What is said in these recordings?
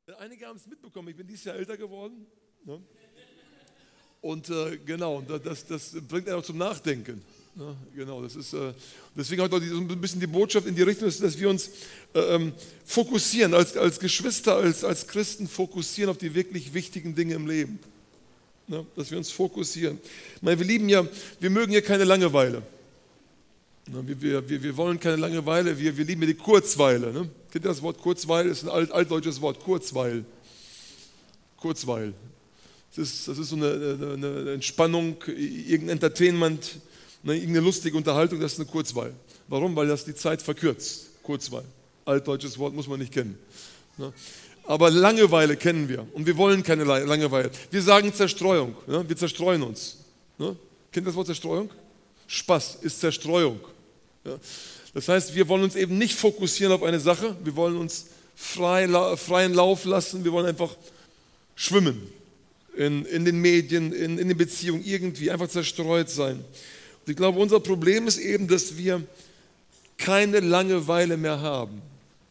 Einige haben es mitbekommen, ich bin dieses Jahr älter geworden. Ne? Und genau, das bringt einen auch zum Nachdenken. Ne? Genau, das ist, deswegen heute so ein bisschen die Botschaft in die Richtung, dass wir uns fokussieren, als Geschwister, als Christen fokussieren auf die wirklich wichtigen Dinge im Leben. Ne? Dass wir uns fokussieren. Ich meine, wir mögen ja keine Langeweile. Ne? Wir wollen keine Langeweile, wir lieben ja die Kurzweile. Ne? Kennt ihr das Wort Kurzweil? Das ist ein altdeutsches Wort, Kurzweil. Kurzweil. Das ist so eine Entspannung, irgendein Entertainment, irgendeine lustige Unterhaltung, das ist eine Kurzweil. Warum? Weil das die Zeit verkürzt. Kurzweil. Altdeutsches Wort muss man nicht kennen. Aber Langeweile kennen wir und wir wollen keine Langeweile. Wir sagen Zerstreuung, wir zerstreuen uns. Kennt ihr das Wort Zerstreuung? Spaß ist Zerstreuung. Das heißt, wir wollen uns eben nicht fokussieren auf eine Sache, wir wollen uns freien Lauf lassen, wir wollen einfach schwimmen in den Medien, in den Beziehungen, irgendwie einfach zerstreut sein. Und ich glaube, unser Problem ist eben, dass wir keine Langeweile mehr haben.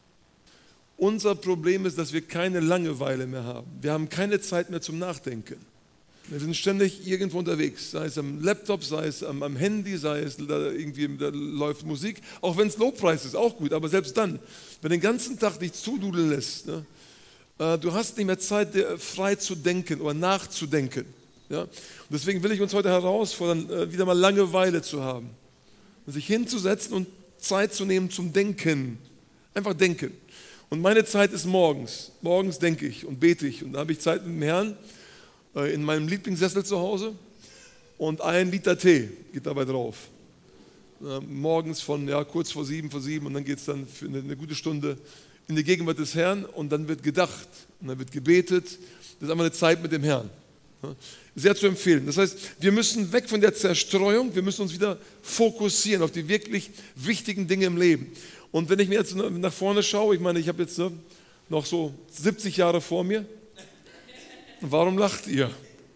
Unser Problem ist, dass wir keine Langeweile mehr haben. Wir haben keine Zeit mehr zum Nachdenken. Wir sind ständig irgendwo unterwegs, sei es am Laptop, sei es am Handy, sei es da läuft Musik. Auch wenn es Lobpreis ist, auch gut, aber selbst dann, wenn den ganzen Tag dich zududeln lässt, du hast nicht mehr Zeit, frei zu denken oder nachzudenken. Ja? Und deswegen will ich uns heute herausfordern, wieder mal Langeweile zu haben. Sich hinzusetzen und Zeit zu nehmen zum Denken. Einfach denken. Und meine Zeit ist morgens. Morgens denke ich und bete ich. Und da habe ich Zeit mit dem Herrn in meinem Lieblingssessel zu Hause. Und 1 Liter Tee geht dabei drauf. Morgens von kurz vor 7 und dann geht es dann für eine gute Stunde in die Gegenwart des Herrn und dann wird gedacht und dann wird gebetet. Das ist einfach eine Zeit mit dem Herrn. Sehr zu empfehlen. Das heißt, wir müssen weg von der Zerstreuung, wir müssen uns wieder fokussieren auf die wirklich wichtigen Dinge im Leben. Und wenn ich mir jetzt nach vorne schaue, ich meine, ich habe jetzt noch so 70 Jahre vor mir. Warum lacht ihr?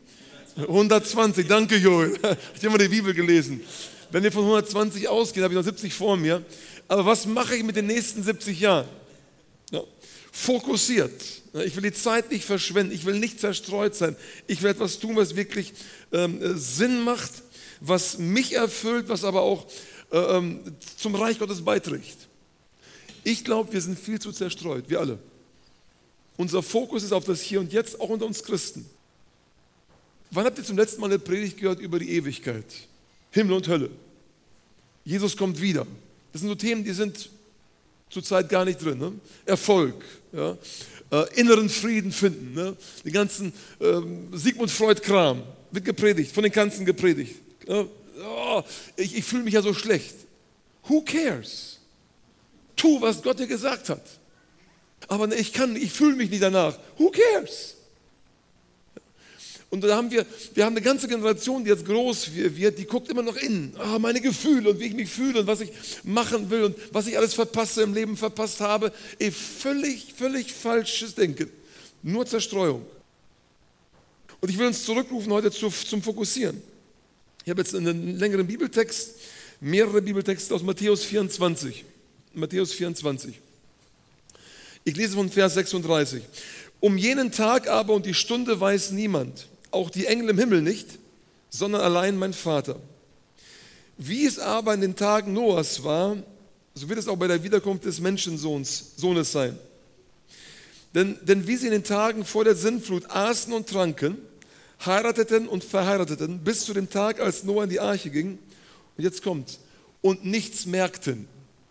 120, danke Joel. Ich habe immer die Bibel gelesen. Wenn wir von 120 ausgehen, habe ich noch 70 vor mir. Aber was mache ich mit den nächsten 70 Jahren? Ja. Fokussiert. Ich will die Zeit nicht verschwenden. Ich will nicht zerstreut sein. Ich will etwas tun, was wirklich Sinn macht, was mich erfüllt, was aber auch zum Reich Gottes beiträgt. Ich glaube, wir sind viel zu zerstreut, wir alle. Unser Fokus ist auf das Hier und Jetzt, auch unter uns Christen. Wann habt ihr zum letzten Mal eine Predigt gehört über die Ewigkeit? Himmel und Hölle. Jesus kommt wieder. Das sind so Themen, die sind zurzeit gar nicht drin. Ne? Erfolg, ja? Inneren Frieden finden. Ne? Die ganzen Sigmund Freud-Kram wird gepredigt, von den Kanzeln gepredigt. Ja? Oh, ich fühle mich ja so schlecht. Who cares? Tu, was Gott dir gesagt hat. Aber ich fühle mich nicht danach. Who cares? Und da haben wir haben eine ganze Generation, die jetzt groß wird, die guckt immer noch innen. Meine Gefühle und wie ich mich fühle und was ich machen will und was ich alles im Leben verpasst habe. Völlig falsches Denken. Nur Zerstreuung. Und ich will uns zurückrufen heute zum Fokussieren. Ich habe jetzt einen längeren Bibeltext, mehrere Bibeltexte aus Matthäus 24. Matthäus 24. Ich lese von Vers 36. Um jenen Tag aber und die Stunde weiß niemand, auch die Engel im Himmel nicht, sondern allein mein Vater. Wie es aber in den Tagen Noahs war, so wird es auch bei der Wiederkunft des Menschensohnes sein. Denn wie sie in den Tagen vor der Sintflut aßen und tranken, heirateten und verheirateten, bis zu dem Tag, als Noah in die Arche ging, und jetzt kommt's, und nichts merkten,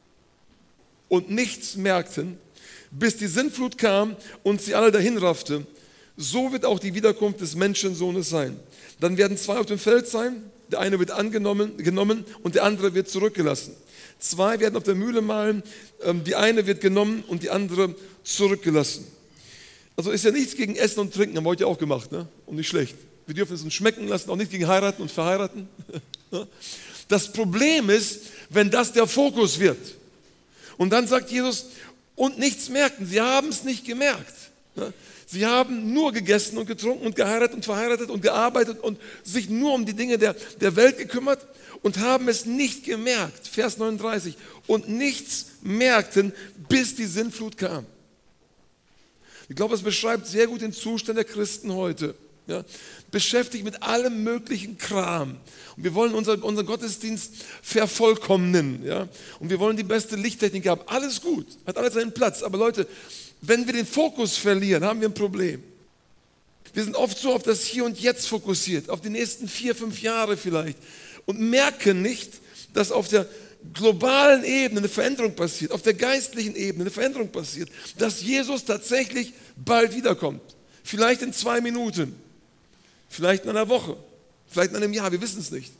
bis die Sintflut kam und sie alle dahin raffte, so wird auch die Wiederkunft des Menschensohnes sein. Dann werden 2 auf dem Feld sein, der eine wird genommen und der andere wird zurückgelassen. 2 werden auf der Mühle mahlen, die eine wird genommen und die andere zurückgelassen. Also ist ja nichts gegen Essen und Trinken, haben wir heute auch gemacht, ne? Und nicht schlecht. Wir dürfen es uns schmecken lassen, auch nicht gegen Heiraten und Verheiraten. Das Problem ist, wenn das der Fokus wird. Und dann sagt Jesus, und nichts merkten. Sie haben es nicht gemerkt. Sie haben nur gegessen und getrunken und geheiratet und verheiratet und gearbeitet und sich nur um die Dinge der Welt gekümmert und haben es nicht gemerkt. Vers 39. Und nichts merkten, bis die Sintflut kam. Ich glaube, es beschreibt sehr gut den Zustand der Christen heute. Ja, beschäftigt mit allem möglichen Kram. Und wir wollen unseren Gottesdienst vervollkommnen. Ja? Und wir wollen die beste Lichttechnik haben. Alles gut, hat alles seinen Platz. Aber Leute, wenn wir den Fokus verlieren, haben wir ein Problem. Wir sind oft so auf das Hier und Jetzt fokussiert, auf die nächsten 4, 5 Jahre vielleicht. Und merken nicht, dass auf der globalen Ebene eine Veränderung passiert, auf der geistlichen Ebene eine Veränderung passiert, dass Jesus tatsächlich bald wiederkommt. Vielleicht in 2 Minuten. Vielleicht in einer Woche, vielleicht in einem Jahr, wir wissen es nicht.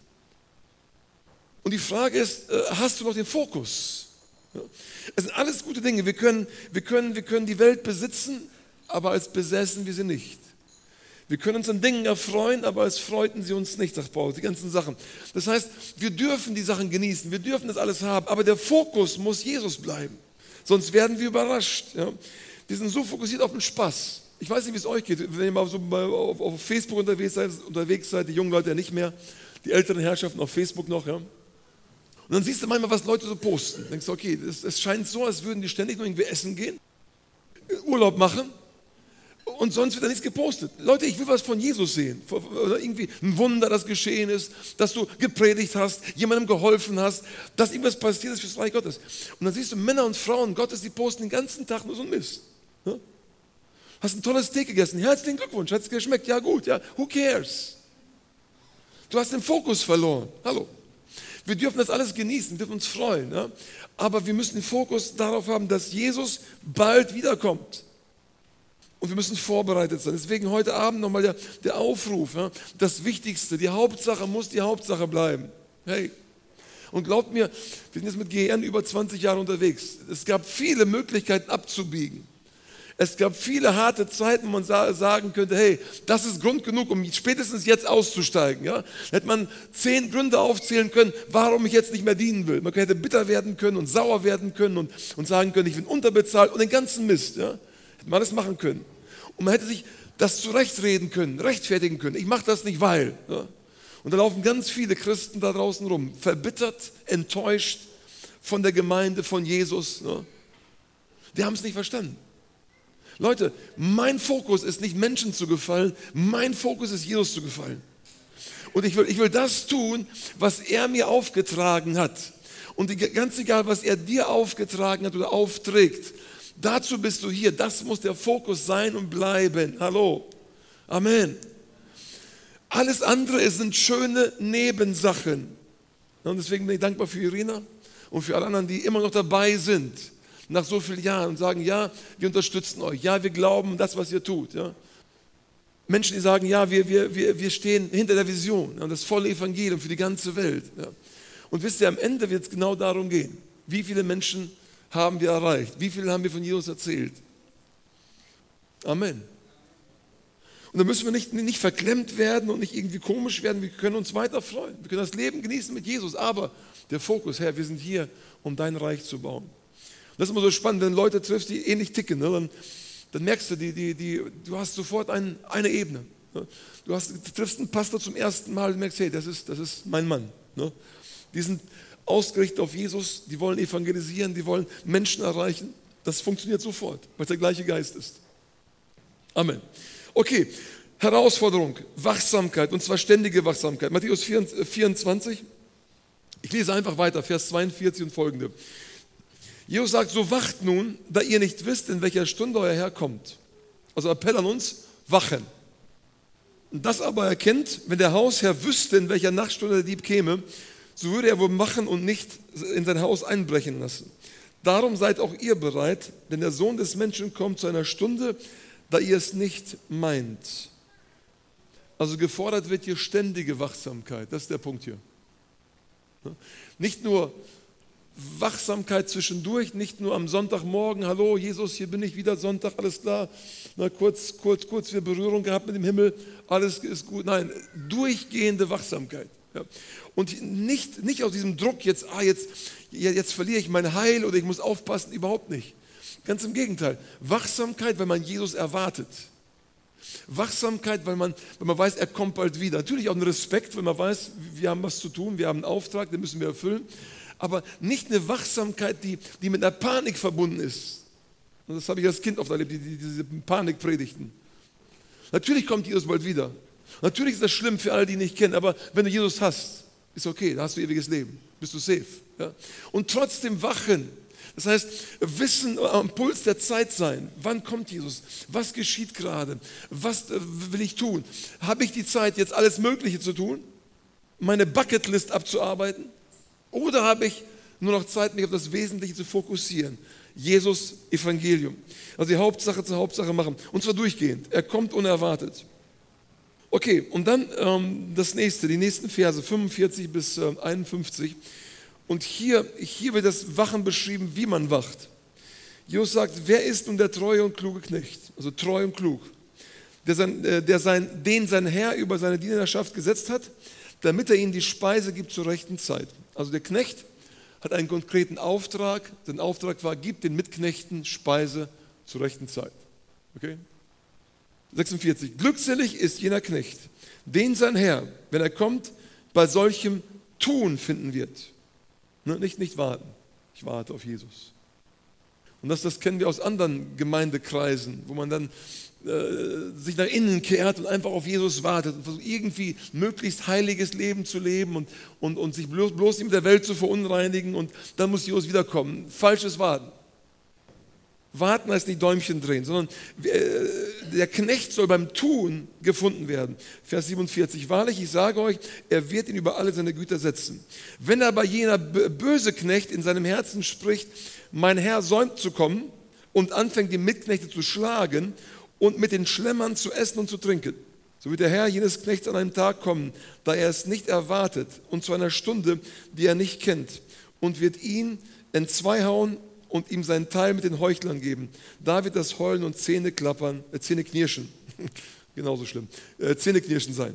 Und die Frage ist, hast du noch den Fokus? Es sind alles gute Dinge. Wir können die Welt besitzen, aber als besessen wir sie nicht. Wir können uns an Dingen erfreuen, aber als freuten sie uns nicht, sagt Paulus, die ganzen Sachen. Das heißt, wir dürfen die Sachen genießen, wir dürfen das alles haben, aber der Fokus muss Jesus bleiben. Sonst werden wir überrascht. Ja? Wir sind so fokussiert auf den Spaß. Ich weiß nicht, wie es euch geht, wenn ihr mal so auf Facebook unterwegs seid, die jungen Leute ja nicht mehr, die älteren Herrschaften auf Facebook noch. Ja. Und dann siehst du manchmal, was Leute so posten. Denkst du, okay, es scheint so, als würden die ständig nur irgendwie essen gehen, Urlaub machen und sonst wird da nichts gepostet. Leute, ich will was von Jesus sehen. Oder irgendwie ein Wunder, das geschehen ist, dass du gepredigt hast, jemandem geholfen hast, dass irgendwas passiert ist fürs Reich Gottes. Und dann siehst du Männer und Frauen Gottes, die posten den ganzen Tag nur so ein Mist. Ja. Hast ein tolles Steak gegessen, herzlichen Glückwunsch, hat es geschmeckt, ja gut, ja, who cares? Du hast den Fokus verloren, hallo. Wir dürfen das alles genießen, wir dürfen uns freuen, ja? Aber wir müssen den Fokus darauf haben, dass Jesus bald wiederkommt. Und wir müssen vorbereitet sein. Deswegen heute Abend nochmal der Aufruf, ja? Das Wichtigste, die Hauptsache muss die Hauptsache bleiben. Hey, und glaubt mir, wir sind jetzt mit GN über 20 Jahre unterwegs. Es gab viele Möglichkeiten abzubiegen. Es gab viele harte Zeiten, wo man sagen könnte, hey, das ist Grund genug, um spätestens jetzt auszusteigen. Ja? Da hätte man 10 Gründe aufzählen können, warum ich jetzt nicht mehr dienen will. Man hätte bitter werden können und sauer werden können und sagen können, ich bin unterbezahlt und den ganzen Mist. Ja? Hätte man alles machen können. Und man hätte sich das zurechtreden können, rechtfertigen können. Ich mache das nicht, weil. Ja? Und da laufen ganz viele Christen da draußen rum, verbittert, enttäuscht von der Gemeinde, von Jesus. Ja? Die haben es nicht verstanden. Leute, mein Fokus ist nicht Menschen zu gefallen, mein Fokus ist Jesus zu gefallen. Und ich will das tun, was er mir aufgetragen hat. Und ganz egal, was er dir aufgetragen hat oder aufträgt, dazu bist du hier. Das muss der Fokus sein und bleiben. Hallo. Amen. Alles andere sind schöne Nebensachen. Und deswegen bin ich dankbar für Irina und für alle anderen, die immer noch dabei sind. Nach so vielen Jahren und sagen, ja, wir unterstützen euch, ja, wir glauben das, was ihr tut. Ja. Menschen, die sagen, ja, wir stehen hinter der Vision und das volle Evangelium für die ganze Welt. Ja. Und wisst ihr, am Ende wird es genau darum gehen, wie viele Menschen haben wir erreicht, wie viele haben wir von Jesus erzählt. Amen. Und da müssen wir nicht verklemmt werden und nicht irgendwie komisch werden, wir können uns weiter freuen, wir können das Leben genießen mit Jesus, aber der Fokus, Herr, wir sind hier, um dein Reich zu bauen. Das ist immer so spannend, wenn Leute triffst, die ähnlich ticken, ne? Dann merkst du, du hast sofort eine Ebene. Ne? Du triffst einen Pastor zum ersten Mal und merkst, hey, das ist mein Mann. Ne? Die sind ausgerichtet auf Jesus, die wollen evangelisieren, die wollen Menschen erreichen. Das funktioniert sofort, weil es der gleiche Geist ist. Amen. Okay, Herausforderung, Wachsamkeit, und zwar ständige Wachsamkeit. Matthäus 24, ich lese einfach weiter, Vers 42 und folgende. Jesus sagt, so wacht nun, da ihr nicht wisst, in welcher Stunde euer Herr kommt. Also Appell an uns, wachen. Und das aber erkennt, wenn der Hausherr wüsste, in welcher Nachtstunde der Dieb käme, so würde er wohl machen und nicht in sein Haus einbrechen lassen. Darum seid auch ihr bereit, denn der Sohn des Menschen kommt zu einer Stunde, da ihr es nicht meint. Also gefordert wird hier ständige Wachsamkeit, das ist der Punkt hier. Nicht nur Wachsamkeit zwischendurch, nicht nur am Sonntagmorgen, hallo Jesus, hier bin ich wieder, Sonntag, alles klar, na, kurz wieder Berührung gehabt mit dem Himmel, alles ist gut. Nein, durchgehende Wachsamkeit. Ja. Und nicht aus diesem Druck, jetzt verliere ich mein Heil oder ich muss aufpassen, überhaupt nicht. Ganz im Gegenteil, Wachsamkeit, weil man Jesus erwartet. Wachsamkeit, weil man weiß, er kommt bald wieder. Natürlich auch ein Respekt, weil man weiß, wir haben was zu tun, wir haben einen Auftrag, den müssen wir erfüllen. Aber nicht eine Wachsamkeit, die mit einer Panik verbunden ist. Und das habe ich als Kind oft erlebt, diese Panikpredigten. Natürlich kommt Jesus bald wieder. Natürlich ist das schlimm für alle, die ihn nicht kennen, aber wenn du Jesus hast, ist okay, da hast du ewiges Leben, bist du safe. Ja? Und trotzdem wachen. Das heißt, wissen, am Puls der Zeit sein. Wann kommt Jesus? Was geschieht gerade? Was will ich tun? Habe ich die Zeit, jetzt alles Mögliche zu tun? Meine Bucketlist abzuarbeiten? Oder habe ich nur noch Zeit, mich auf das Wesentliche zu fokussieren? Jesus, Evangelium. Also die Hauptsache zur Hauptsache machen. Und zwar durchgehend. Er kommt unerwartet. Okay, und dann das nächste, die nächsten Verse, 45 bis 51. Und hier wird das Wachen beschrieben, wie man wacht. Jesus sagt, wer ist nun der treue und kluge Knecht? Also treu und klug. Den sein Herr über seine Dienerschaft gesetzt hat, damit er ihnen die Speise gibt zur rechten Zeit. Also der Knecht hat einen konkreten Auftrag. Sein Auftrag war, gib den Mitknechten Speise zur rechten Zeit. Okay? 46. Glückselig ist jener Knecht, den sein Herr, wenn er kommt, bei solchem Tun finden wird. Nicht warten. Ich warte auf Jesus. Und das kennen wir aus anderen Gemeindekreisen, wo man dann sich nach innen kehrt und einfach auf Jesus wartet und versucht irgendwie möglichst heiliges Leben zu leben und sich bloß nicht mit der Welt zu verunreinigen und dann muss Jesus wiederkommen. Falsches Warten. Warten heißt nicht Däumchen drehen, sondern der Knecht soll beim Tun gefunden werden. Vers 47, wahrlich, ich sage euch, er wird ihn über alle seine Güter setzen. Wenn aber jener böse Knecht in seinem Herzen spricht, mein Herr säumt zu kommen und anfängt die Mitknechte zu schlagen und mit den Schlemmern zu essen und zu trinken, so wird der Herr jenes Knechts an einem Tag kommen, da er es nicht erwartet und zu einer Stunde, die er nicht kennt, und wird ihn entzweihauen und ihm seinen Teil mit den Heuchlern geben. Da wird das Heulen und Zähneknirschen, genauso schlimm, Zähneknirschen sein.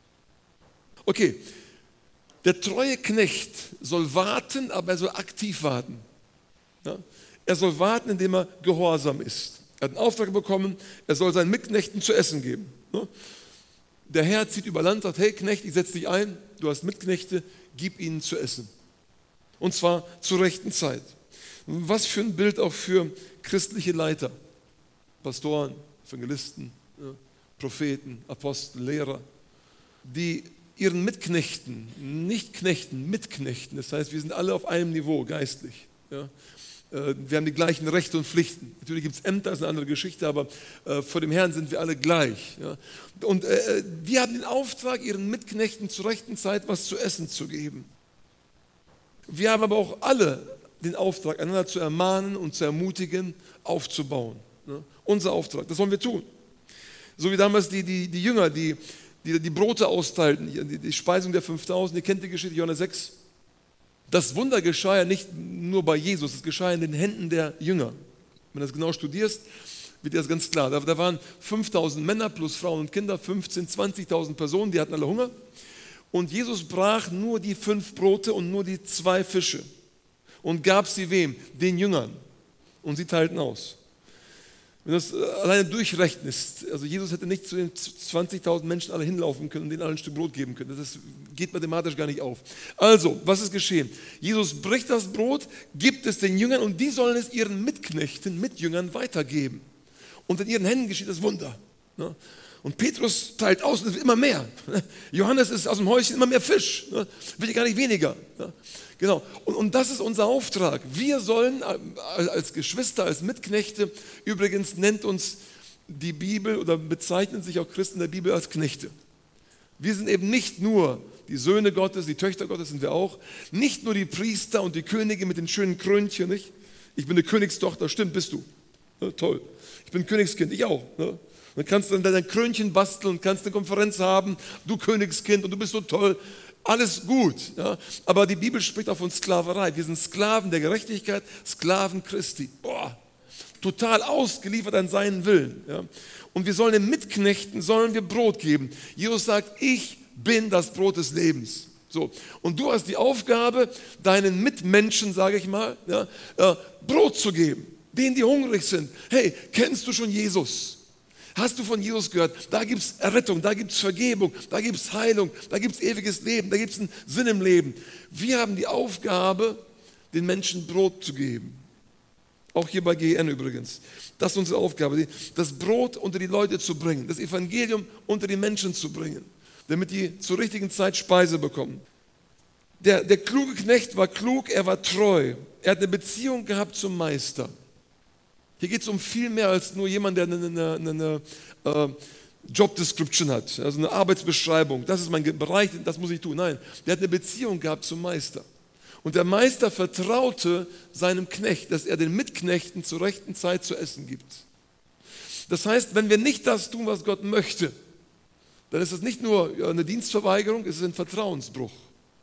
Okay, der treue Knecht soll warten, aber er soll aktiv warten. Ja? Er soll warten, indem er gehorsam ist. Er hat einen Auftrag bekommen, er soll seinen Mitknechten zu essen geben. Ja? Der Herr zieht über Land, sagt, hey Knecht, ich setze dich ein, du hast Mitknechte, gib ihnen zu essen. Und zwar zur rechten Zeit. Was für ein Bild auch für christliche Leiter, Pastoren, Evangelisten, Propheten, Apostel, Lehrer, die ihren Mitknechten, nicht Knechten, Mitknechten, das heißt, wir sind alle auf einem Niveau geistlich. Ja. Wir haben die gleichen Rechte und Pflichten. Natürlich gibt es Ämter, das ist eine andere Geschichte, aber vor dem Herrn sind wir alle gleich. Ja. Und die haben den Auftrag, ihren Mitknechten zur rechten Zeit was zu essen zu geben. Wir haben aber auch alle den Auftrag, einander zu ermahnen und zu ermutigen, aufzubauen. Ne? Unser Auftrag, das sollen wir tun. So wie damals die Jünger, die Brote austeilten, die Speisung der 5000, ihr kennt die Geschichte, Johannes 6. Das Wunder geschah ja nicht nur bei Jesus, es geschah in den Händen der Jünger. Wenn du das genau studierst, wird dir das ganz klar. Da waren 5000 Männer plus Frauen und Kinder, 15.000, 20.000 Personen, die hatten alle Hunger. Und Jesus brach nur die 5 Brote und nur die 2 Fische. Und gab sie wem? Den Jüngern. Und sie teilten aus. Wenn du das alleine durchrechnest, also Jesus hätte nicht zu den 20.000 Menschen alle hinlaufen können und denen alle ein Stück Brot geben können. Das geht mathematisch gar nicht auf. Also, was ist geschehen? Jesus bricht das Brot, gibt es den Jüngern und die sollen es ihren Mitknechten, Mitjüngern weitergeben. Und in ihren Händen geschieht das Wunder. Und Petrus teilt aus und es wird immer mehr. Johannes ist aus dem Häuschen immer mehr Fisch. Wird ja gar nicht weniger. Genau. Und das ist unser Auftrag. Wir sollen als Geschwister, als Mitknechte, übrigens nennt uns die Bibel oder bezeichnen sich auch Christen der Bibel als Knechte. Wir sind eben nicht nur die Söhne Gottes, die Töchter Gottes sind wir auch, nicht nur die Priester und die Könige mit den schönen Krönchen, nicht? Ich bin eine Königstochter, stimmt, bist du. Ja, toll. Ich bin Königskind, ich auch. Ne? Dann kannst du dann dein Krönchen basteln und kannst eine Konferenz haben, du Königskind und du bist so toll. Alles gut, ja? Aber die Bibel spricht auch von Sklaverei. Wir sind Sklaven der Gerechtigkeit, Sklaven Christi. Boah, total ausgeliefert an seinen Willen. Ja? Und wir sollen den Mitknechten Brot geben. Jesus sagt, ich bin das Brot des Lebens. So. Und du hast die Aufgabe, deinen Mitmenschen, sage ich mal, ja, Brot zu geben. Denen, die hungrig sind. Hey, kennst du schon Jesus? Hast du von Jesus gehört? Da gibt es Errettung, da gibt es Vergebung, da gibt es Heilung, da gibt es ewiges Leben, da gibt es einen Sinn im Leben. Wir haben die Aufgabe, den Menschen Brot zu geben. Auch hier bei GN übrigens. Das ist unsere Aufgabe, das Brot unter die Leute zu bringen, das Evangelium unter die Menschen zu bringen, damit die zur richtigen Zeit Speise bekommen. Der kluge Knecht war klug, er war treu. Er hat eine Beziehung gehabt zum Meister. Hier geht es um viel mehr als nur jemand, der eine Job Description hat, also eine Arbeitsbeschreibung. Das ist mein Bereich, das muss ich tun. Nein, der hat eine Beziehung gehabt zum Meister. Und der Meister vertraute seinem Knecht, dass er den Mitknechten zur rechten Zeit zu essen gibt. Das heißt, wenn wir nicht das tun, was Gott möchte, dann ist das nicht nur eine Dienstverweigerung, es ist ein Vertrauensbruch.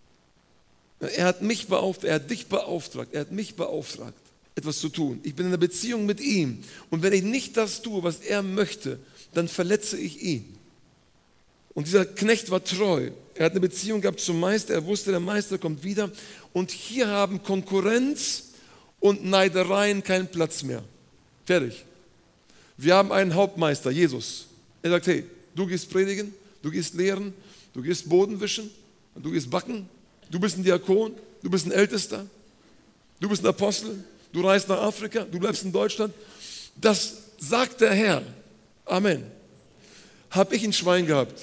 Er hat mich beauftragt, er hat dich beauftragt, er hat mich beauftragt, etwas zu tun. Ich bin in einer Beziehung mit ihm. Und wenn ich nicht das tue, was er möchte, dann verletze ich ihn. Und dieser Knecht war treu. Er hat eine Beziehung gehabt zum Meister. Er wusste, der Meister kommt wieder. Und hier haben Konkurrenz und Neidereien keinen Platz mehr. Fertig. Wir haben einen Hauptmeister, Jesus. Er sagt, hey, du gehst predigen, du gehst lehren, du gehst Boden wischen, du gehst backen, du bist ein Diakon, du bist ein Ältester, du bist ein Apostel, du reist nach Afrika, du bleibst in Deutschland. Das sagt der Herr. Amen. Hab ich ein Schwein gehabt?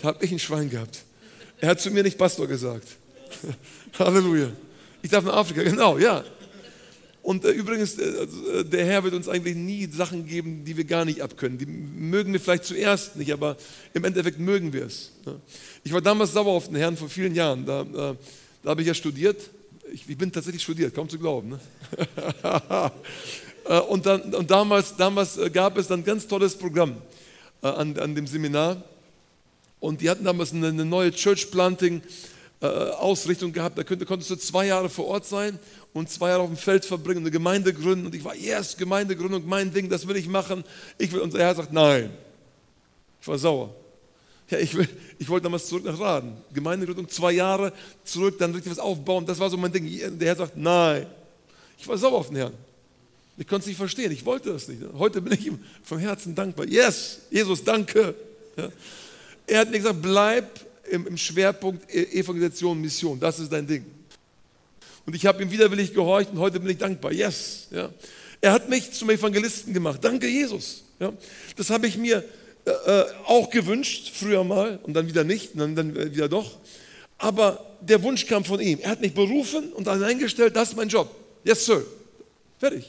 Er hat zu mir nicht Pastor gesagt. Halleluja. Ich darf nach Afrika, genau, ja. Und übrigens, der Herr wird uns eigentlich nie Sachen geben, die wir gar nicht abkönnen. Die mögen wir vielleicht zuerst nicht, aber im Endeffekt mögen wir es. Ich war damals sauer auf den Herrn vor vielen Jahren. Da habe ich ja studiert. Ich bin tatsächlich studiert, kaum zu glauben. Ne? Und damals gab es dann ein ganz tolles Programm an dem Seminar. Und die hatten damals eine neue Church Planting Ausrichtung gehabt. Da konntest du 2 Jahre vor Ort sein und 2 Jahre auf dem Feld verbringen und eine Gemeinde gründen. Und ich war, yes, Gemeindegründung, mein Ding, das will ich machen. Und der Herr sagt, nein. Ich war sauer. Ja, ich wollte damals zurück nach Raden. Gemeindegründung, 2 Jahre zurück, dann richtig was aufbauen. Das war so mein Ding. Der Herr sagt, nein. Ich war sauer auf den Herrn. Ich konnte es nicht verstehen. Ich wollte das nicht. Heute bin ich ihm vom Herzen dankbar. Yes, Jesus, danke. Ja. Er hat mir gesagt, bleib im Schwerpunkt Evangelisation, Mission. Das ist dein Ding. Und ich habe ihm widerwillig gehorcht und heute bin ich dankbar. Yes. Ja. Er hat mich zum Evangelisten gemacht. Danke, Jesus. Ja. Das habe ich mir auch gewünscht, früher mal und dann wieder nicht, und dann wieder doch. Aber der Wunsch kam von ihm. Er hat mich berufen und dann eingestellt, das ist mein Job. Yes, Sir. Fertig.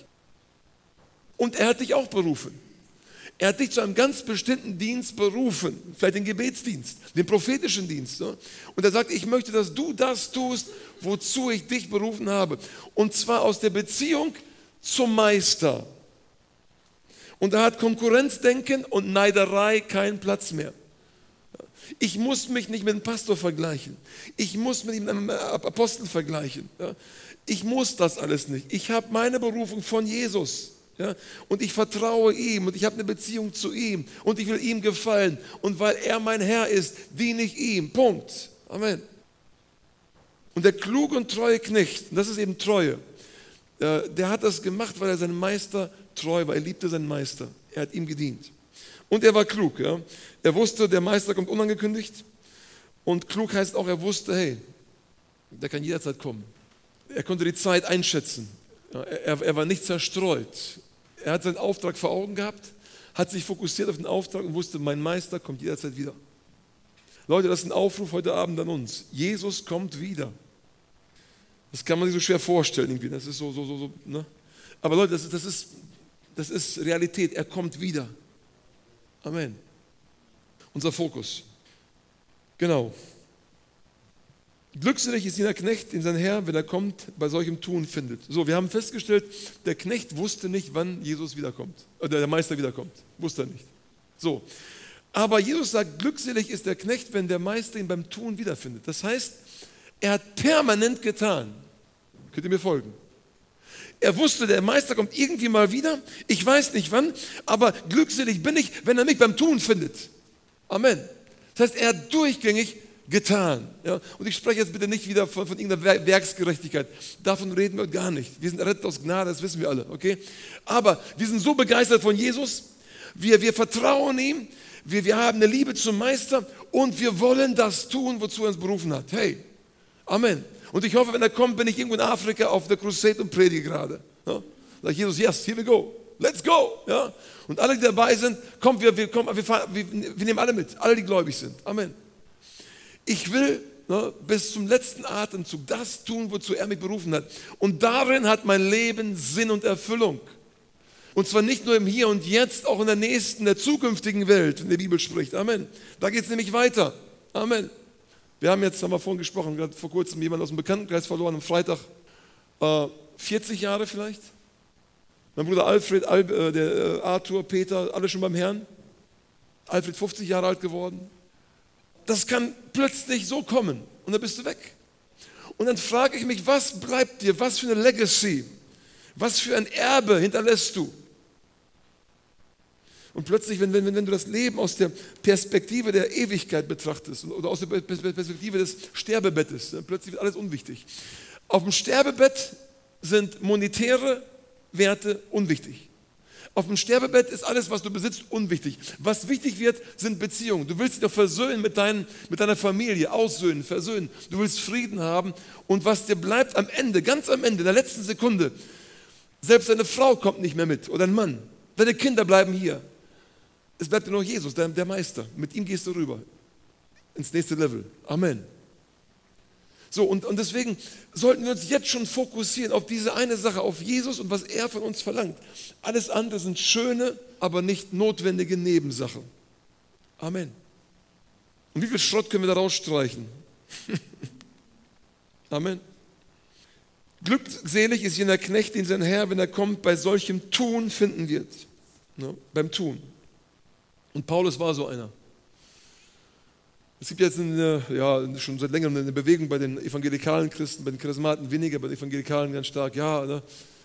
Und er hat dich auch berufen. Er hat dich zu einem ganz bestimmten Dienst berufen, vielleicht den Gebetsdienst, den prophetischen Dienst. Ne? Und er sagt, ich möchte, dass du das tust, wozu ich dich berufen habe. Und zwar aus der Beziehung zum Meister. Und da hat Konkurrenzdenken und Neiderei keinen Platz mehr. Ich muss mich nicht mit einem Pastor vergleichen. Ich muss mich mit einem Apostel vergleichen. Ich muss das alles nicht. Ich habe meine Berufung von Jesus. Ja, und ich vertraue ihm und ich habe eine Beziehung zu ihm und ich will ihm gefallen. Und weil er mein Herr ist, diene ich ihm. Punkt. Amen. Und der kluge und treue Knecht, das ist eben Treue, der hat das gemacht, weil er seinem Meister treu war. Er liebte seinen Meister. Er hat ihm gedient. Und er war klug. Ja. Er wusste, der Meister kommt unangekündigt. Und klug heißt auch, er wusste, hey, der kann jederzeit kommen. Er konnte die Zeit einschätzen. Ja, er war nicht zerstreut. Er hat seinen Auftrag vor Augen gehabt, hat sich fokussiert auf den Auftrag und wusste, mein Meister kommt jederzeit wieder. Leute, das ist ein Aufruf heute Abend an uns. Jesus kommt wieder. Das kann man sich so schwer vorstellen irgendwie. Das ist so ne? Aber Leute, das ist Realität. Er kommt wieder. Amen. Unser Fokus. Genau. Glückselig ist jener Knecht, den sein Herr, wenn er kommt, bei solchem Tun findet. So, wir haben festgestellt, der Knecht wusste nicht, wann Jesus wiederkommt. Oder der Meister wiederkommt. Wusste er nicht. So. Aber Jesus sagt, glückselig ist der Knecht, wenn der Meister ihn beim Tun wiederfindet. Das heißt, er hat permanent getan. Könnt ihr mir folgen? Er wusste, der Meister kommt irgendwie mal wieder. Ich weiß nicht wann, aber glückselig bin ich, wenn er mich beim Tun findet. Amen. Das heißt, er hat durchgängig getan. Ja? Und ich spreche jetzt bitte nicht wieder von irgendeiner Werksgerechtigkeit. Davon reden wir gar nicht. Wir sind errettet aus Gnade, das wissen wir alle. Okay? Aber wir sind so begeistert von Jesus, wir vertrauen ihm, wir haben eine Liebe zum Meister und wir wollen das tun, wozu er uns berufen hat. Hey, Amen. Und ich hoffe, wenn er kommt, bin ich irgendwo in Afrika auf der Crusade und predige gerade. Ja? Sagt Jesus, yes, here we go. Let's go. Ja? Und alle, die dabei sind, kommt, wir nehmen alle mit. Alle, die gläubig sind. Amen. Ich will bis zum letzten Atemzug das tun, wozu er mich berufen hat. Und darin hat mein Leben Sinn und Erfüllung. Und zwar nicht nur im Hier und Jetzt, auch in der nächsten, der zukünftigen Welt, wenn die Bibel spricht. Amen. Da geht es nämlich weiter. Amen. Wir haben wir vorhin gesprochen, gerade vor kurzem jemanden aus dem Bekanntenkreis verloren, am Freitag, 40 Jahre vielleicht. Mein Bruder Alfred, Arthur, Peter, alle schon beim Herrn. Alfred 50 Jahre alt geworden. Das kann plötzlich so kommen und dann bist du weg. Und dann frage ich mich, was bleibt dir, was für eine Legacy, was für ein Erbe hinterlässt du? Und plötzlich, wenn du das Leben aus der Perspektive der Ewigkeit betrachtest oder aus der Perspektive des Sterbebettes, dann plötzlich wird alles unwichtig. Auf dem Sterbebett sind monetäre Werte unwichtig. Auf dem Sterbebett ist alles, was du besitzt, unwichtig. Was wichtig wird, sind Beziehungen. Du willst dich doch versöhnen mit deiner Familie, aussöhnen, versöhnen. Du willst Frieden haben. Und was dir bleibt am Ende, ganz am Ende, in der letzten Sekunde, selbst deine Frau kommt nicht mehr mit oder ein Mann. Deine Kinder bleiben hier. Es bleibt dir nur Jesus, der Meister. Mit ihm gehst du rüber ins nächste Level. Amen. So, und deswegen sollten wir uns jetzt schon fokussieren auf diese eine Sache, auf Jesus und was er von uns verlangt. Alles andere sind schöne, aber nicht notwendige Nebensachen. Amen. Und wie viel Schrott können wir da rausstreichen? Amen. Glückselig ist jener Knecht, den sein Herr, wenn er kommt, bei solchem Tun finden wird. Ja, beim Tun. Und Paulus war so einer. Es gibt jetzt schon seit längerem eine Bewegung bei den evangelikalen Christen, bei den Charismaten weniger, bei den Evangelikalen ganz stark. Ja,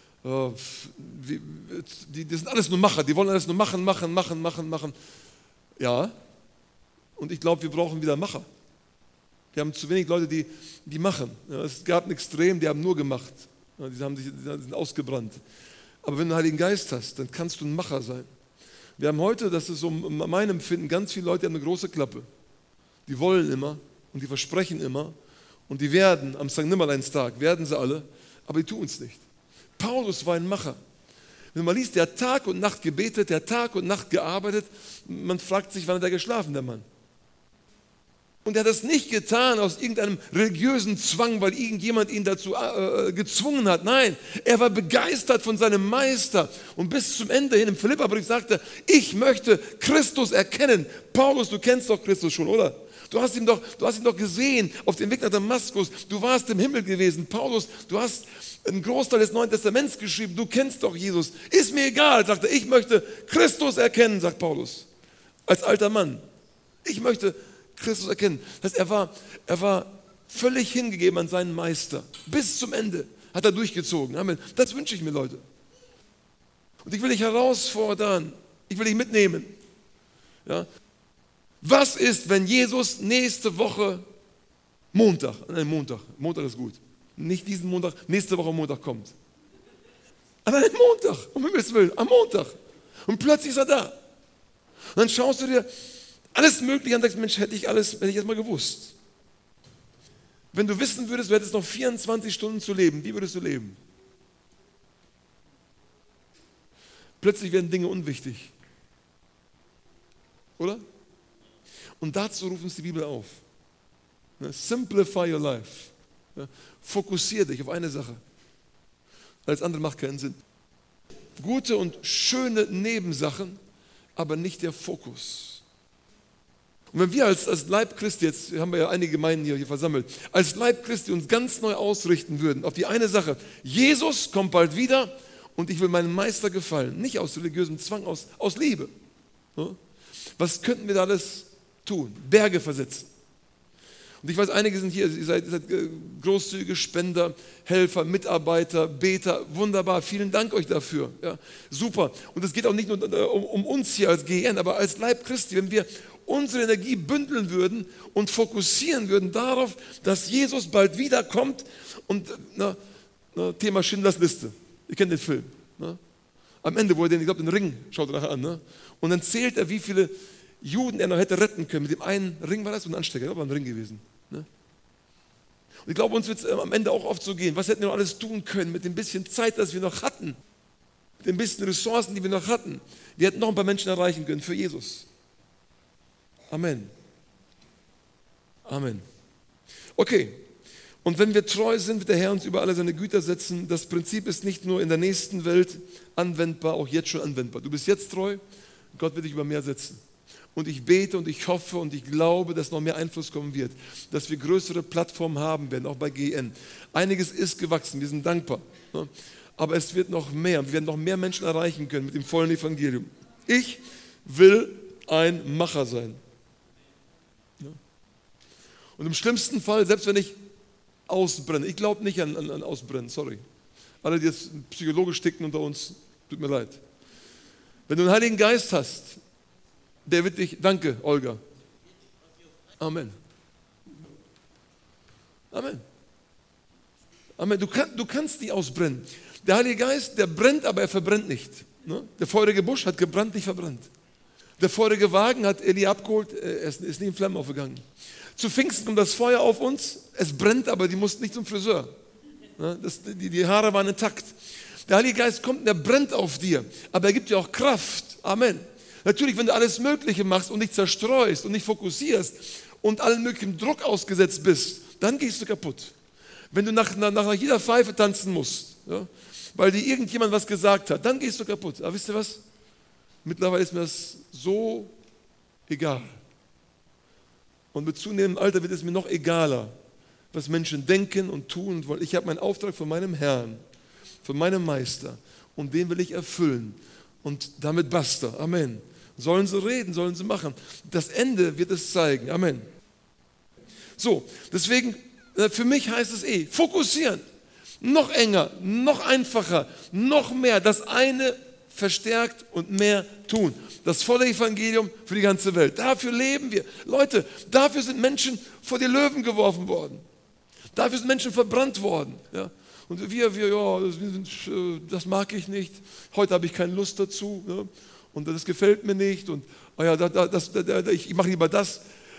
die sind alles nur Macher, die wollen alles nur machen. Ja, und ich glaube, wir brauchen wieder Macher. Wir haben zu wenig Leute, die machen. Ja, es gab ein Extrem, die haben nur gemacht. Ja, die sind ausgebrannt. Aber wenn du den Heiligen Geist hast, dann kannst du ein Macher sein. Wir haben heute, das ist so mein Empfinden, ganz viele Leute, die haben eine große Klappe. Die wollen immer und die versprechen immer und die werden am St. Nimmerleinstag, werden sie alle, aber die tun es nicht. Paulus war ein Macher. Wenn man liest, der hat Tag und Nacht gebetet, der hat Tag und Nacht gearbeitet, man fragt sich, wann hat er geschlafen, der Mann? Und er hat das nicht getan aus irgendeinem religiösen Zwang, weil irgendjemand ihn dazu gezwungen hat. Nein, er war begeistert von seinem Meister. Und bis zum Ende hin im Philipperbrief sagte er, ich möchte Christus erkennen. Paulus, du kennst doch Christus schon, oder? Du hast ihn doch gesehen auf dem Weg nach Damaskus. Du warst im Himmel gewesen. Paulus, du hast einen Großteil des Neuen Testaments geschrieben. Du kennst doch Jesus. Ist mir egal, sagt er. Ich möchte Christus erkennen, sagt Paulus. Als alter Mann. Ich möchte Christus erkennen. Das heißt, er war völlig hingegeben an seinen Meister. Bis zum Ende hat er durchgezogen. Amen. Das wünsche ich mir, Leute. Und ich will dich herausfordern. Ich will dich mitnehmen. Ja. Was ist, wenn Jesus nächste Woche Montag ist gut, nicht diesen Montag, nächste Woche Montag kommt. Aber ein Montag, um Himmels Willen, am Montag. Und plötzlich ist er da. Und dann schaust du dir alles Mögliche an und sagst, Mensch, hätte ich das mal gewusst. Wenn du wissen würdest, du hättest noch 24 Stunden zu leben, wie würdest du leben? Plötzlich werden Dinge unwichtig. Oder? Und dazu ruft uns die Bibel auf. Simplify your life. Fokussiere dich auf eine Sache. Alles andere macht keinen Sinn. Gute und schöne Nebensachen, aber nicht der Fokus. Und wenn wir als Leib Christi, jetzt haben wir ja einige Gemeinden hier versammelt, als Leib Christi uns ganz neu ausrichten würden auf die eine Sache, Jesus kommt bald wieder und ich will meinem Meister gefallen, nicht aus religiösem Zwang, aus Liebe. Was könnten wir da alles tun? Berge versetzen. Und ich weiß, einige sind hier, ihr seid großzügige Spender, Helfer, Mitarbeiter, Beter, wunderbar, vielen Dank euch dafür. Ja, super. Und es geht auch nicht nur um uns hier als GN, aber als Leib Christi, wenn wir unsere Energie bündeln würden und fokussieren würden darauf, dass Jesus bald wiederkommt und Thema Schindlers Liste. Ihr kennt den Film. Am Ende, wo er den Ring, schaut er nachher an, und dann zählt er, wie viele Juden er noch hätte retten können. Mit dem einen Ring war das und ein Anstecker, das war ein Ring gewesen. Und ich glaube, uns wird es am Ende auch oft so gehen. Was hätten wir noch alles tun können mit dem bisschen Zeit, das wir noch hatten? mit den bisschen Ressourcen, die wir noch hatten, wir hätten noch ein paar Menschen erreichen können für Jesus. Amen. Amen. Okay. Und wenn wir treu sind, wird der Herr uns über alle seine Güter setzen. Das Prinzip ist nicht nur in der nächsten Welt anwendbar, auch jetzt schon anwendbar. Du bist jetzt treu, Gott wird dich über mehr setzen. Und ich bete und ich hoffe und ich glaube, dass noch mehr Einfluss kommen wird, dass wir größere Plattformen haben werden, auch bei GN. Einiges ist gewachsen, wir sind dankbar. Ne? Aber es wird noch mehr, wir werden noch mehr Menschen erreichen können mit dem vollen Evangelium. Ich will ein Macher sein. Ne? Und im schlimmsten Fall, selbst wenn ich ausbrenne, ich glaube nicht an Ausbrennen, sorry. Alle, die jetzt psychologisch ticken unter uns, tut mir leid. Wenn du einen Heiligen Geist hast, der wird dich, danke Olga. Amen. Amen. Amen. Du kannst nicht ausbrennen. Der Heilige Geist, der brennt, aber er verbrennt nicht. Ne? Der feurige Busch hat gebrannt, nicht verbrannt. Der feurige Wagen hat Elia abgeholt, er ist nie in Flammen aufgegangen. Zu Pfingsten kommt das Feuer auf uns, es brennt, aber die mussten nicht zum Friseur. Ne? Die Haare waren intakt. Der Heilige Geist kommt und er brennt auf dir, aber er gibt dir auch Kraft. Amen. Natürlich, wenn du alles Mögliche machst und nicht zerstreust und nicht fokussierst und allen möglichen Druck ausgesetzt bist, dann gehst du kaputt. Wenn du nach jeder Pfeife tanzen musst, ja, weil dir irgendjemand was gesagt hat, dann gehst du kaputt. Aber wisst ihr was? Mittlerweile ist mir das so egal. Und mit zunehmendem Alter wird es mir noch egaler, was Menschen denken und tun und wollen. Ich habe meinen Auftrag von meinem Herrn, von meinem Meister und den will ich erfüllen. Und damit basta. Amen. Sollen sie reden, sollen sie machen. Das Ende wird es zeigen. Amen. So, deswegen, für mich heißt es fokussieren. Noch enger, noch einfacher, noch mehr. Das eine verstärkt und mehr tun. Das volle Evangelium für die ganze Welt. Dafür leben wir. Leute, dafür sind Menschen vor die Löwen geworfen worden. Dafür sind Menschen verbrannt worden. Ja. Und das mag ich nicht. Heute habe ich keine Lust dazu. Ne? Und das gefällt mir nicht. Und ich mache lieber das.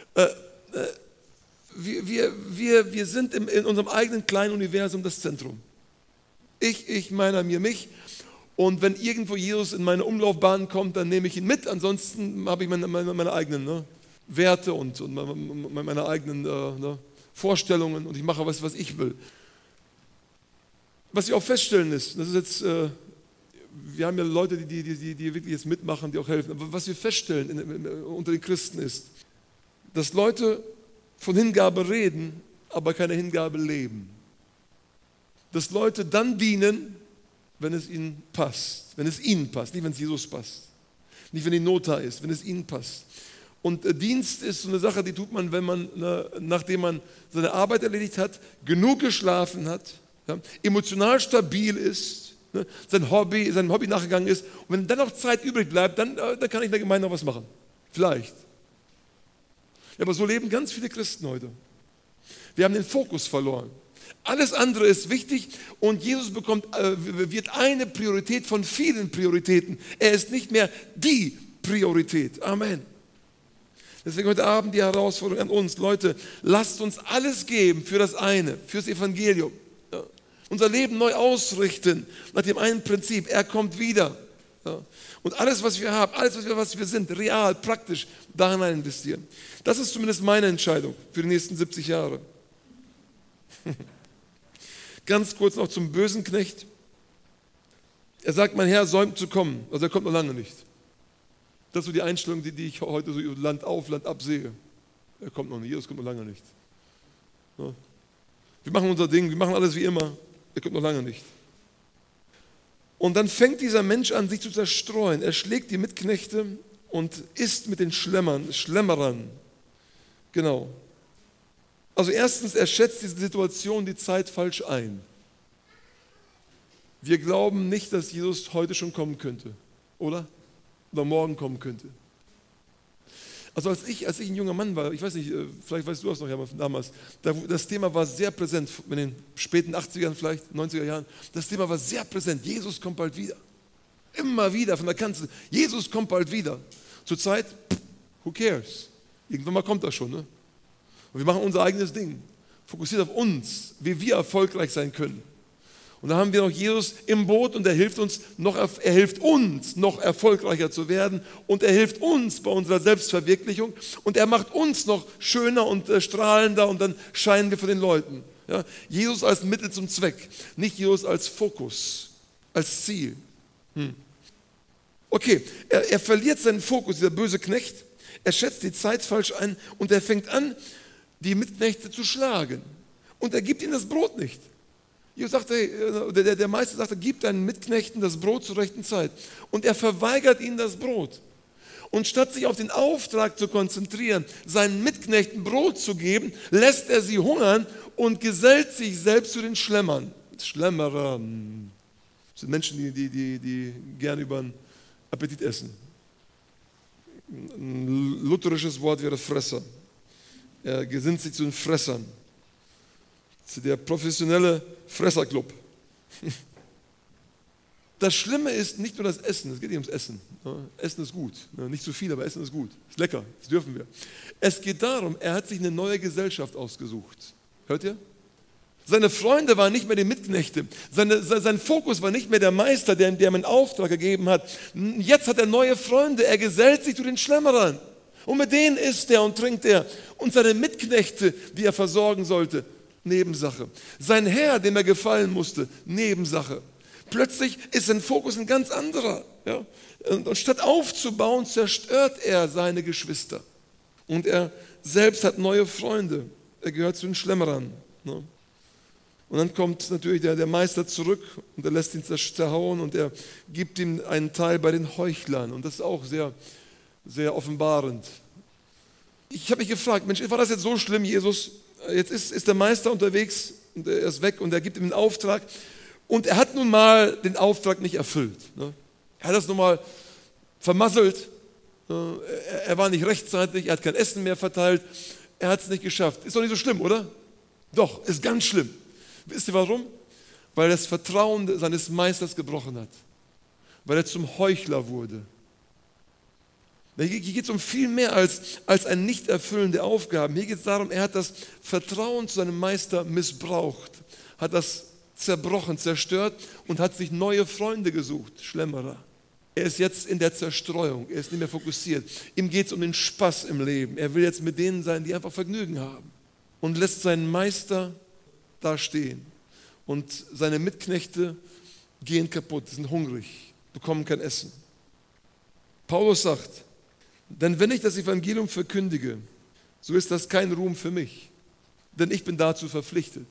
Wir sind in unserem eigenen kleinen Universum das Zentrum. Ich, meiner, mir, mich. Und wenn irgendwo Jesus in meine Umlaufbahn kommt, dann nehme ich ihn mit. Ansonsten habe ich meine eigenen Werte und meine eigenen Vorstellungen und ich mache was ich will. Was wir auch feststellen ist, das ist jetzt, wir haben ja Leute, die wirklich jetzt mitmachen, die auch helfen, aber was wir feststellen unter den Christen ist, dass Leute von Hingabe reden, aber keine Hingabe leben. Dass Leute dann dienen, wenn es ihnen passt, nicht wenn es Jesus passt, nicht wenn die Not da ist, wenn es ihnen passt. Und Dienst ist so eine Sache, die tut man, wenn man, nachdem man seine Arbeit erledigt hat, genug geschlafen hat, ja, emotional stabil ist, ne, seinem Hobby nachgegangen ist. Und wenn dann noch Zeit übrig bleibt, dann kann ich in der Gemeinde noch was machen. Vielleicht. Ja, aber so leben ganz viele Christen heute. Wir haben den Fokus verloren. Alles andere ist wichtig und Jesus wird eine Priorität von vielen Prioritäten. Er ist nicht mehr die Priorität. Amen. Deswegen heute Abend die Herausforderung an uns. Leute, lasst uns alles geben für das eine, fürs Evangelium. Ja. Unser Leben neu ausrichten nach dem einen Prinzip. Er kommt wieder. Ja. Und alles, was wir haben, alles, was wir sind, real, praktisch, da hinein investieren. Das ist zumindest meine Entscheidung für die nächsten 70 Jahre. Ganz kurz noch zum bösen Knecht. Er sagt, mein Herr säumt zu kommen. Also er kommt noch lange nicht. Das ist so die Einstellung, die ich heute so Land auf, Land ab sehe. Er kommt noch nicht, Jesus kommt noch lange nicht. Ja. Wir machen unser Ding, wir machen alles wie immer. Er kommt noch lange nicht. Und dann fängt dieser Mensch an, sich zu zerstreuen. Er schlägt die Mitknechte und isst mit den Schlemmerern. Genau. Also erstens, er schätzt diese Situation, die Zeit falsch ein. Wir glauben nicht, dass Jesus heute schon kommen könnte, oder? Oder morgen kommen könnte. Also als ich ein junger Mann war, ich weiß nicht, vielleicht weißt du das noch ja, damals, das Thema war sehr präsent, in den späten 80ern vielleicht, 90er Jahren, das Thema war sehr präsent, Jesus kommt bald wieder. Immer wieder von der Kanzel, Jesus kommt bald wieder. Zurzeit, who cares? Irgendwann mal kommt das schon, ne? Und wir machen unser eigenes Ding, fokussiert auf uns, wie wir erfolgreich sein können. Und da haben wir noch Jesus im Boot und er hilft uns noch erfolgreicher zu werden und er hilft uns bei unserer Selbstverwirklichung und er macht uns noch schöner und strahlender und dann scheinen wir für den Leuten. Ja? Jesus als Mittel zum Zweck, nicht Jesus als Fokus, als Ziel. Okay, er verliert seinen Fokus, dieser böse Knecht. Er schätzt die Zeit falsch ein und er fängt an, die Mitknechte zu schlagen. Und er gibt ihnen das Brot nicht. Jesus sagte, der Meister sagte, gib deinen Mitknechten das Brot zur rechten Zeit. Und er verweigert ihnen das Brot. Und statt sich auf den Auftrag zu konzentrieren, seinen Mitknechten Brot zu geben, lässt er sie hungern und gesellt sich selbst zu den Schlemmern. Schlemmerer, das sind Menschen, die gerne über den Appetit essen. Ein lutherisches Wort wäre Fresser. Er gesinnt sich zu den Fressern. Zu der professionelle Fresserclub. Das Schlimme ist nicht nur das Essen, es geht nicht ums Essen. Essen ist gut, nicht zu viel, aber Essen ist gut, ist lecker, das dürfen wir. Es geht darum, er hat sich eine neue Gesellschaft ausgesucht. Hört ihr? Seine Freunde waren nicht mehr die Mitknechte, sein Fokus war nicht mehr der Meister, der ihm einen Auftrag gegeben hat. Jetzt hat er neue Freunde, er gesellt sich zu den Schlemmerern. Und mit denen isst er und trinkt er. Und seine Mitknechte, die er versorgen sollte, Nebensache. Sein Herr, dem er gefallen musste, Nebensache. Plötzlich ist sein Fokus ein ganz anderer. Ja? Und statt aufzubauen, zerstört er seine Geschwister. Und er selbst hat neue Freunde. Er gehört zu den Schlemmerern. Ne? Und dann kommt natürlich der Meister zurück und er lässt ihn zerhauen und er gibt ihm einen Teil bei den Heuchlern. Und das ist auch sehr, sehr offenbarend. Ich habe mich gefragt, Mensch, war das jetzt so schlimm, Jesus? Jetzt ist der Meister unterwegs und er ist weg und er gibt ihm einen Auftrag. Und er hat nun mal den Auftrag nicht erfüllt. Ne? Er hat das nun mal vermasselt. Er war nicht rechtzeitig, er hat kein Essen mehr verteilt. Er hat es nicht geschafft. Ist doch nicht so schlimm, oder? Doch, ist ganz schlimm. Wisst ihr warum? Weil er das Vertrauen seines Meisters gebrochen hat. Weil er zum Heuchler wurde. Hier geht es um viel mehr als ein Nicht-Erfüllen der Aufgaben. Hier geht es darum, er hat das Vertrauen zu seinem Meister missbraucht, hat das zerbrochen, zerstört und hat sich neue Freunde gesucht, Schlemmerer. Er ist jetzt in der Zerstreuung, er ist nicht mehr fokussiert. Ihm geht es um den Spaß im Leben. Er will jetzt mit denen sein, die einfach Vergnügen haben. Und lässt seinen Meister da stehen. Und seine Mitknechte gehen kaputt, sind hungrig, bekommen kein Essen. Paulus sagt, denn wenn ich das Evangelium verkündige, so ist das kein Ruhm für mich, denn ich bin dazu verpflichtet.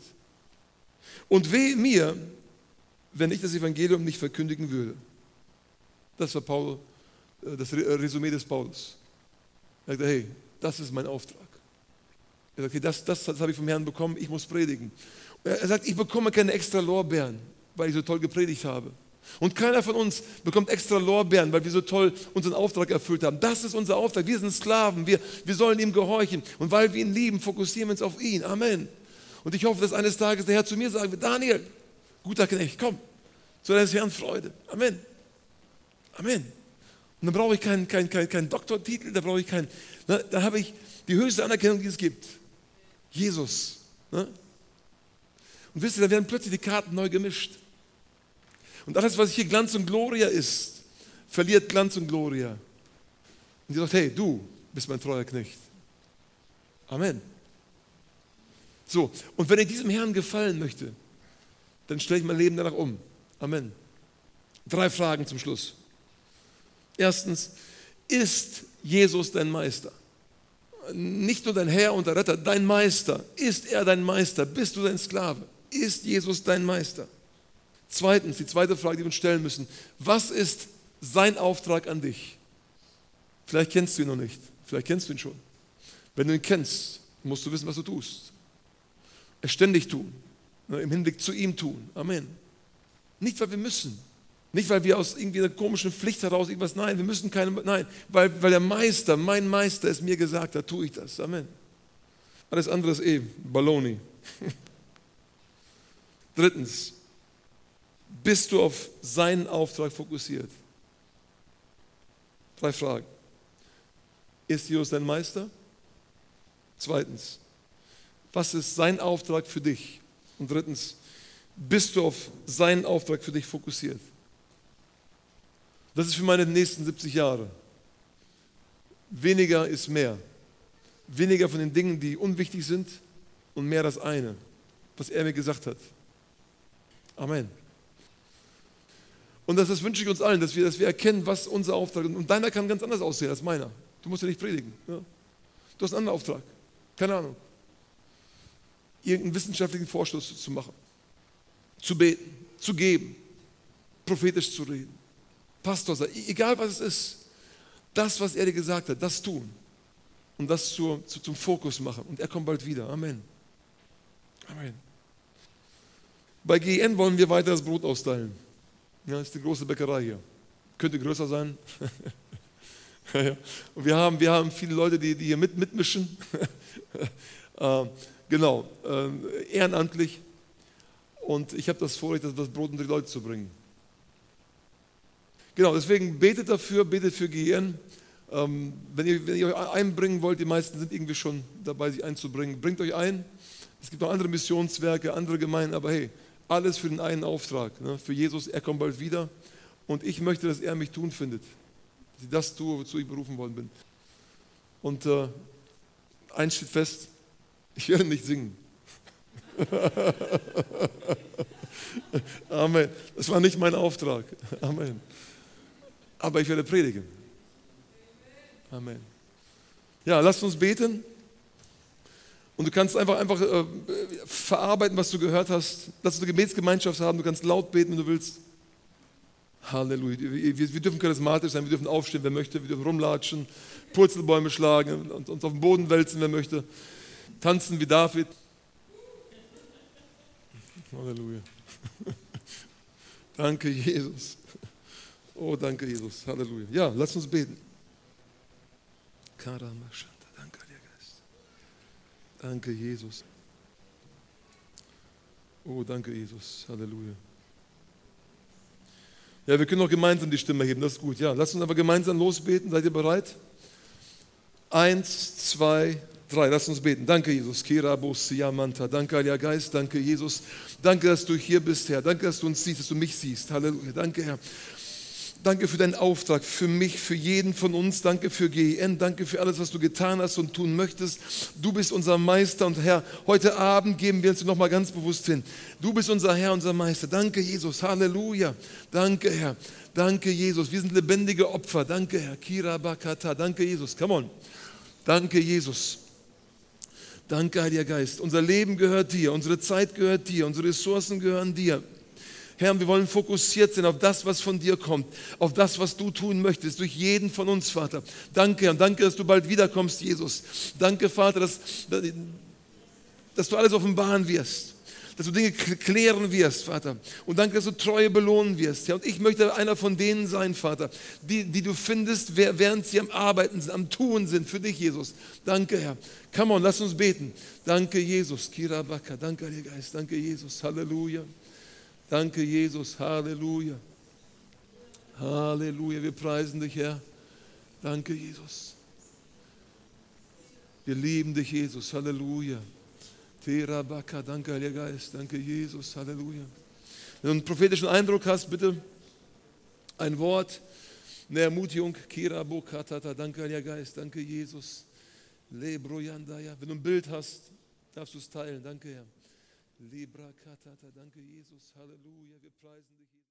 Und wehe mir, wenn ich das Evangelium nicht verkündigen würde. Das war das Resümee des Paulus. Er sagte, hey, das ist mein Auftrag. Er sagte, hey, das habe ich vom Herrn bekommen, ich muss predigen. Er sagt, ich bekomme keine extra Lorbeeren, weil ich so toll gepredigt habe. Und keiner von uns bekommt extra Lorbeeren, weil wir so toll unseren Auftrag erfüllt haben. Das ist unser Auftrag. Wir sind Sklaven. Wir sollen ihm gehorchen. Und weil wir ihn lieben, fokussieren wir uns auf ihn. Amen. Und ich hoffe, dass eines Tages der Herr zu mir sagen wird, Daniel, guter Knecht, komm, zu deines Herrn Freude. Amen. Amen. Und dann brauche ich keinen Doktortitel, da brauche ich da habe ich die höchste Anerkennung, die es gibt. Jesus. Ne? Und wisst ihr, da werden plötzlich die Karten neu gemischt. Und alles, was hier Glanz und Gloria ist, verliert Glanz und Gloria. Und die sagt, hey, du bist mein treuer Knecht. Amen. So, und wenn ich diesem Herrn gefallen möchte, dann stelle ich mein Leben danach um. Amen. 3 Fragen zum Schluss. Erstens, ist Jesus dein Meister? Nicht nur dein Herr und der Retter, dein Meister. Ist er dein Meister? Bist du dein Sklave? Ist Jesus dein Meister? Zweitens, die zweite Frage, die wir uns stellen müssen. Was ist sein Auftrag an dich? Vielleicht kennst du ihn noch nicht. Vielleicht kennst du ihn schon. Wenn du ihn kennst, musst du wissen, was du tust. Es ständig tun. Im Hinblick zu ihm tun. Amen. Nicht, weil wir müssen. Nicht, weil wir aus irgendwie einer komischen Pflicht heraus irgendwas, nein, wir müssen nein, weil der Meister, mein Meister es mir gesagt hat, tue ich das. Amen. Alles andere ist Balloni. Drittens, bist du auf seinen Auftrag fokussiert? 3 Fragen. Ist Jesus dein Meister? Zweitens, was ist sein Auftrag für dich? Und drittens, Bist du auf seinen Auftrag für dich fokussiert? Das ist für meine nächsten 70 Jahre. Weniger ist mehr. Weniger von den Dingen, die unwichtig sind und mehr das eine, was er mir gesagt hat. Amen. Und das wünsche ich uns allen, dass wir erkennen, was unser Auftrag ist. Und deiner kann ganz anders aussehen als meiner. Du musst ja nicht predigen. Ja? Du hast einen anderen Auftrag. Keine Ahnung. Irgendeinen wissenschaftlichen Vorstoß zu machen. Zu beten, zu geben, prophetisch zu reden. Pastor sein, egal was es ist. Das, was er dir gesagt hat, das tun. Und das zum Fokus machen. Und er kommt bald wieder. Amen. Amen. Bei GN wollen wir weiter das Brot austeilen. Ja, das ist die große Bäckerei hier. Könnte größer sein. Ja. Und wir haben viele Leute, die hier mitmischen. Genau, ehrenamtlich. Und ich habe das Vorrecht, das Brot unter die Leute zu bringen. Genau, deswegen betet dafür, betet für GN. Wenn ihr euch einbringen wollt, die meisten sind irgendwie schon dabei, sich einzubringen, bringt euch ein. Es gibt noch andere Missionswerke, andere Gemeinden, aber hey, alles für den einen Auftrag. Ne? Für Jesus, er kommt bald wieder. Und ich möchte, dass er mich tun findet. Dass ich das tue, wozu ich berufen worden bin. Und eins steht fest, ich werde nicht singen. Amen. Das war nicht mein Auftrag. Amen. Aber ich werde predigen. Amen. Ja, lasst uns beten. Und du kannst einfach verarbeiten, was du gehört hast. Lass uns eine Gebetsgemeinschaft haben. Du kannst laut beten, wenn du willst. Halleluja. Wir dürfen charismatisch sein, wir dürfen aufstehen, wer möchte. Wir dürfen rumlatschen, Purzelbäume schlagen und uns auf den Boden wälzen, wer möchte. Tanzen wie David. Halleluja. Danke, Jesus. Oh, danke, Jesus. Halleluja. Ja, lass uns beten. Danke, Heiliger Geist. Danke, Jesus. Oh, danke, Jesus. Halleluja. Ja, wir können auch gemeinsam die Stimme heben, das ist gut. Ja, lasst uns aber gemeinsam losbeten. Seid ihr bereit? 1, 2, 3. Lasst uns beten. Danke, Jesus. Danke, Heiliger Geist. Danke, Jesus. Danke, dass du hier bist, Herr. Danke, dass du uns siehst, dass du mich siehst. Halleluja. Danke, Herr. Danke für deinen Auftrag, für mich, für jeden von uns. Danke für GEN. Danke für alles, was du getan hast und tun möchtest. Du bist unser Meister und Herr. Heute Abend geben wir uns nochmal ganz bewusst hin. Du bist unser Herr, unser Meister. Danke, Jesus. Halleluja. Danke, Herr. Danke, Jesus. Wir sind lebendige Opfer. Danke, Herr. Kira Bakata. Danke, Jesus. Come on. Danke, Jesus. Danke, Heiliger Geist. Unser Leben gehört dir. Unsere Zeit gehört dir. Unsere Ressourcen gehören dir. Herr, wir wollen fokussiert sein auf das, was von dir kommt, auf das, was du tun möchtest, durch jeden von uns, Vater. Danke, Herr, und danke, dass du bald wiederkommst, Jesus. Danke, Vater, dass du alles offenbaren wirst, dass du Dinge klären wirst, Vater. Und danke, dass du Treue belohnen wirst, Herr. Und ich möchte einer von denen sein, Vater, die du findest, während sie am Arbeiten sind, am Tun sind, für dich, Jesus. Danke, Herr. Come on, lass uns beten. Danke, Jesus. Kirabaka. Danke, Heiliger Geist. Danke, Jesus. Halleluja. Danke, Jesus. Halleluja. Halleluja. Wir preisen dich, Herr. Danke, Jesus. Wir lieben dich, Jesus. Halleluja. Terabaka. Danke, Heiliger Geist. Danke, Jesus. Halleluja. Wenn du einen prophetischen Eindruck hast, bitte ein Wort, eine Ermutigung. Kirabokatata. Danke, Heiliger Geist. Danke, Jesus. Lebrojandaya. Wenn du ein Bild hast, darfst du es teilen. Danke, Herr. Libra Katata, danke Jesus, Halleluja, wir preisen dich.